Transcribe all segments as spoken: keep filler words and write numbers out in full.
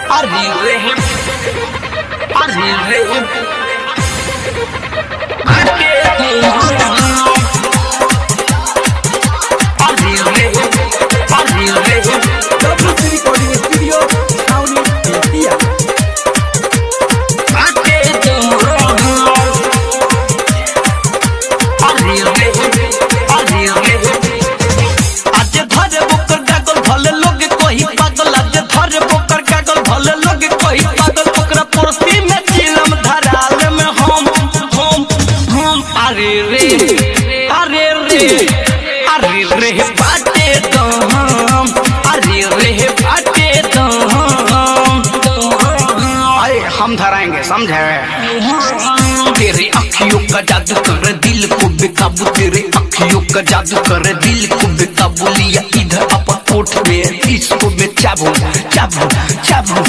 arrive, arrive, रे बाटे तो हम अरे रे बाटे तो हम अरे हम धराएंगे समझे। तेरे अखियों का जादू कर दिल को बेकाबू, तेरे अखियों का जादू कर दिल को बेकाबू, लिया इधर अपन ओठ में इसको में चाबू चाबू चाबू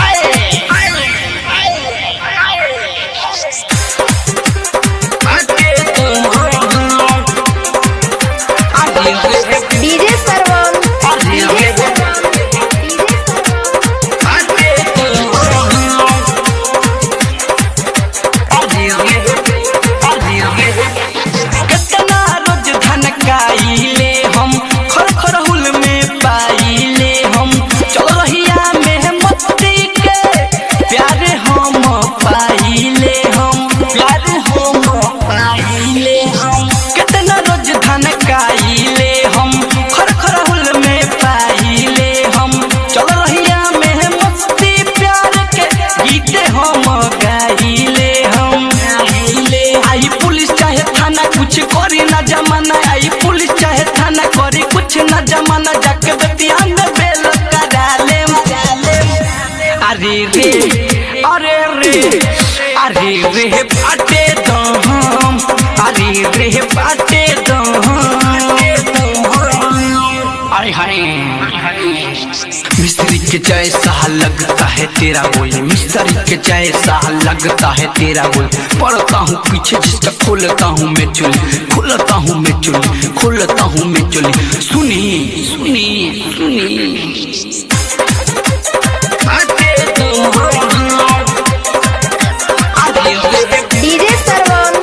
डीजे सरवन कितना रोज धन काइले हम खर खर हुल में पाइले हम चल रहिया में मस्ती के प्यार हम पाइले हम प्यार हम पाइले हम कितना रोज धन काइले हम खर खर हुल में पाइले हम चल रहिया में मस्ती प्यार के गीत हम गाइले हम गाइले। आई पुलिस चाहे थाना कुछ करी ना जमाना, आई पुलिस चाहे थाना करी कुछ ना जमाना, जाके बतियान बेल करा ले। अरे रे अरे रे अरे रे बाटे तो हम अरे रे बाटे तो हम अरे हाय मिस्त्री के जैसा लगता है तेरा बोल, मिस्त्री के जैसा लगता है तेरा बोल, पढ़ता हूँ पीछे जिसका खोलता हूँ मैं चुली, खोलता हूँ मैं चुली, खोलता हूँ मैं चुली। सुनी सुनी सुनी डीजे सरवन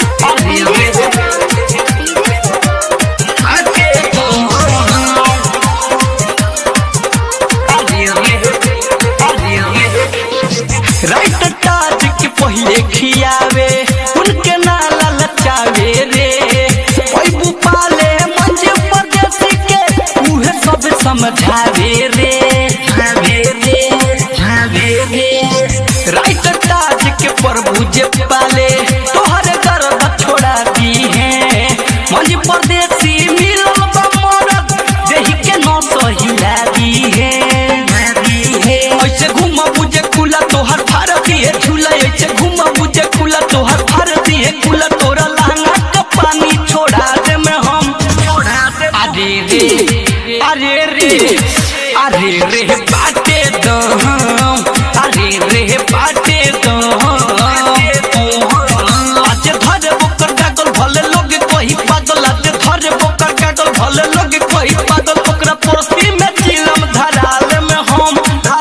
राइट ताज के पहिले खियावे उनके नाला लचावे रे, पैबू पाले मंज परदेसी के उहे सब समझावे रे रे रे रे। राइट ताज के प्रभु जे पाले तोहरे गर्द छोड़ा दी है, मंज परदेसी मिलल बा मरद देही के नौ सहिला दी है। ऐसे घुमा बुझे खुला तोहर भारती है झूला, ऐसे घुमा बुझे खुला तोहर भारती है खुला, तोरा लहंगा का पानी छोड़ा दे में हम अरे रे अरे रे अरे रे बाटे तो हम अरे रे बाटे तो हम आज धरे बोकर कागल भले लोग कोई पागल, आज धरे बोकर कागल भले लोग कोई पागल, ओकरा पोस्ती में चिलम धराल में हम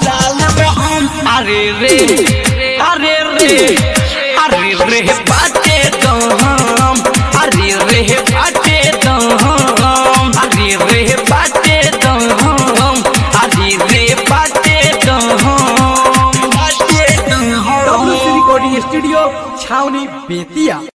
अरे रे अरे रे अरे रे बाटे तो हम अरे रे बाटे तो हम अरे रे बाटे तो हम अरे रे बाटे तो हम बाटे तो हम। रिकॉर्डिंग स्टूडियो छावनी बेतिया।